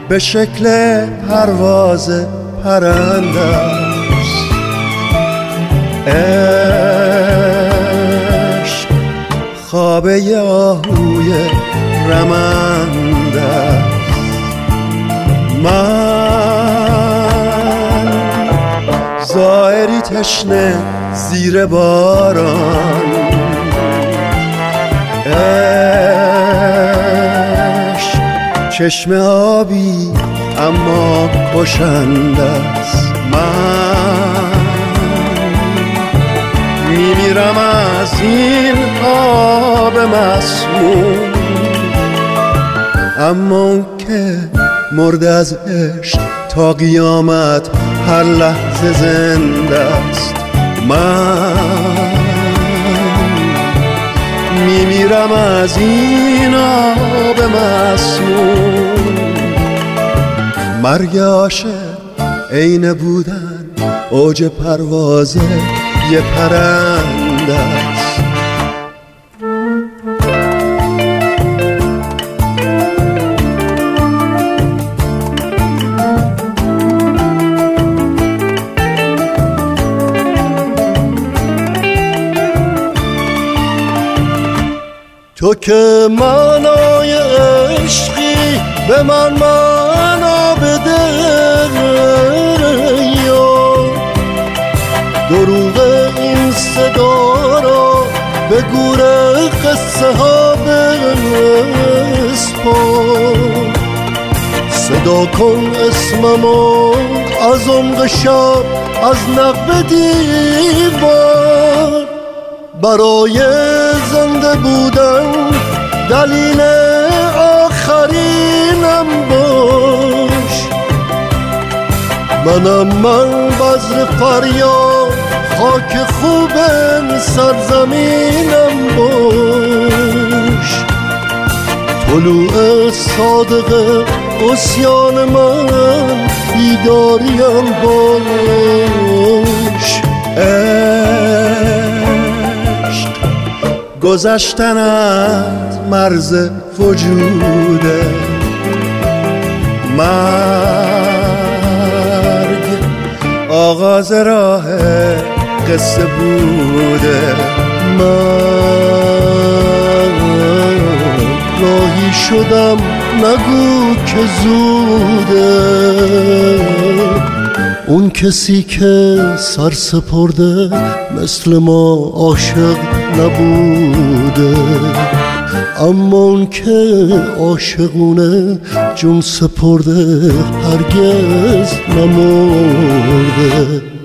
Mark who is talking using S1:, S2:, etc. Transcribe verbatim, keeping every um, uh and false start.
S1: به شکل پرواز پرنده است. عشق خوابه آهوی رمنده است. من زائری تشنه زیر باران، عشق چشم آبی اما کشنده است. من میمیرم از این آب مسموم، اما اون که مرد از عشق تا قیامت هر لحظه زنده است. من میمیرم از این آب مسموم. مرگ عاشق عین بودن اوج پرواز یه پرنده است. تو که معنای عشقی به من معنا بده، یا دروغ این صدا را به گور قصه ها بسپار. صدا کن اسممو از عمق شب، از نقب دیوار. برای زنده بودن دلیل آخرینم باش. منم من بذر فریاد، خاک خوب سرزمینم باش. طلوع صادق عصیان من بیداریم باش. گذشتن از مرز وجوده، مرگ آغاز راه قصه بوده. من راهی شدم نگو که زوده. اون کسی که سر سپرده مثل ما عاشق نبوده، اما اون که عاشقونه جون سپرده هرگز نمرده.